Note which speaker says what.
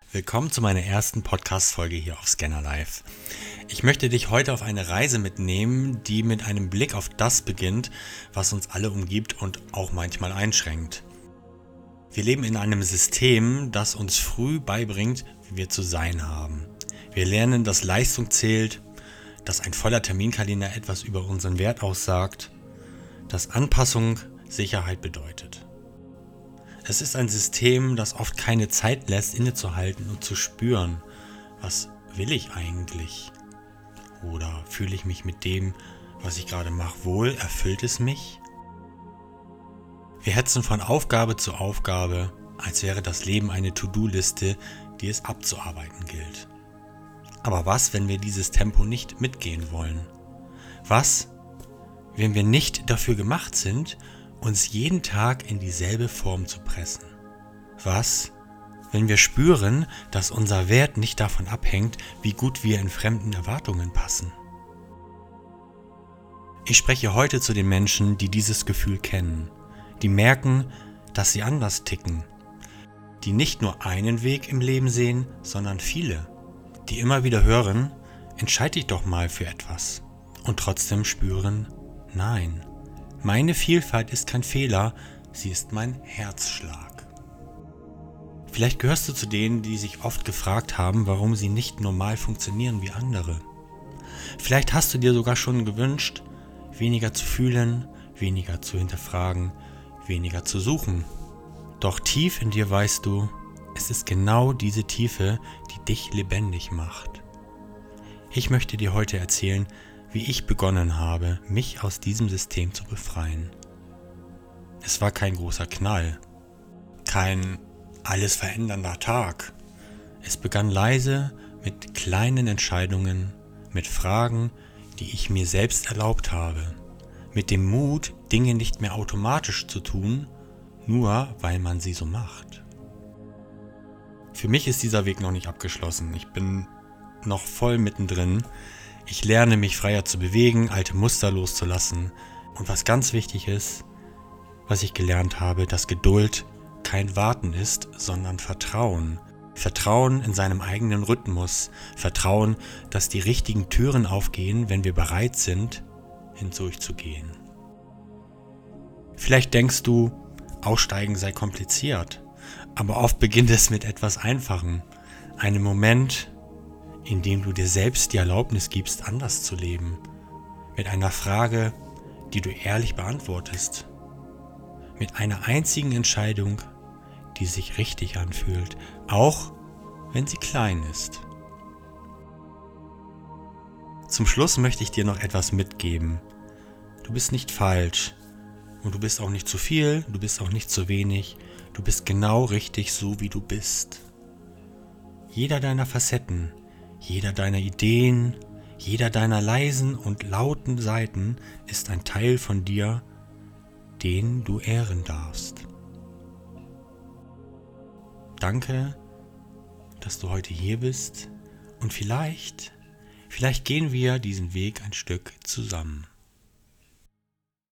Speaker 1: Willkommen zu meiner ersten Podcast-Folge hier auf Scanner Live. Ich möchte dich heute auf eine Reise mitnehmen, die mit einem Blick auf das beginnt, was uns alle umgibt und auch manchmal einschränkt. Wir leben in einem System, das uns früh beibringt, wie wir zu sein haben. Wir lernen, dass Leistung zählt, dass ein voller Terminkalender etwas über unseren Wert aussagt, dass Anpassung Sicherheit bedeutet. Es ist ein System, das oft keine Zeit lässt, innezuhalten und zu spüren, was will ich eigentlich? Oder fühle ich mich mit dem, was ich gerade mache, wohl? Erfüllt es mich? Wir hetzen von Aufgabe zu Aufgabe, als wäre das Leben eine To-Do-Liste, die es abzuarbeiten gilt. Aber was, wenn wir dieses Tempo nicht mitgehen wollen? Was, wenn wir nicht dafür gemacht sind, uns jeden Tag in dieselbe Form zu pressen? Was, wenn wir spüren, dass unser Wert nicht davon abhängt, wie gut wir in fremden Erwartungen passen? Ich spreche heute zu den Menschen, die dieses Gefühl kennen, die merken, dass sie anders ticken, die nicht nur einen Weg im Leben sehen, sondern viele, die immer wieder hören, entscheide dich doch mal für etwas und trotzdem spüren, nein. Meine Vielfalt ist kein Fehler, sie ist mein Herzschlag. Vielleicht gehörst du zu denen, die sich oft gefragt haben, warum sie nicht normal funktionieren wie andere. Vielleicht hast du dir sogar schon gewünscht, weniger zu fühlen, weniger zu hinterfragen, weniger zu suchen. Doch tief in dir weißt du, es ist genau diese Tiefe, die dich lebendig macht. Ich möchte dir heute erzählen, wie ich begonnen habe, mich aus diesem System zu befreien. Es war kein großer Knall, kein alles verändernder Tag. Es begann leise mit kleinen Entscheidungen, mit Fragen, die ich mir selbst erlaubt habe, mit dem Mut, Dinge nicht mehr automatisch zu tun, nur weil man sie so macht. Für mich ist dieser Weg noch nicht abgeschlossen. Ich bin noch voll mittendrin. Ich lerne, mich freier zu bewegen, alte Muster loszulassen. Und was ganz wichtig ist, was ich gelernt habe, dass Geduld kein Warten ist, sondern Vertrauen. Vertrauen in seinem eigenen Rhythmus. Vertrauen, dass die richtigen Türen aufgehen, wenn wir bereit sind, hindurchzugehen. Vielleicht denkst du, Aussteigen sei kompliziert, aber oft beginnt es mit etwas Einfachem. Einem Moment, in dem du dir selbst die Erlaubnis gibst, anders zu leben. Mit einer Frage, die du ehrlich beantwortest. Mit einer einzigen Entscheidung, die sich richtig anfühlt, auch wenn sie klein ist. Zum Schluss möchte ich dir noch etwas mitgeben. Du bist nicht falsch und du bist auch nicht zu viel, du bist auch nicht zu wenig. Du bist genau richtig so, wie du bist. Jeder deiner Facetten, jeder deiner Ideen, jeder deiner leisen und lauten Seiten ist ein Teil von dir, den du ehren darfst. Danke, dass du heute hier bist und vielleicht gehen wir diesen Weg ein Stück zusammen.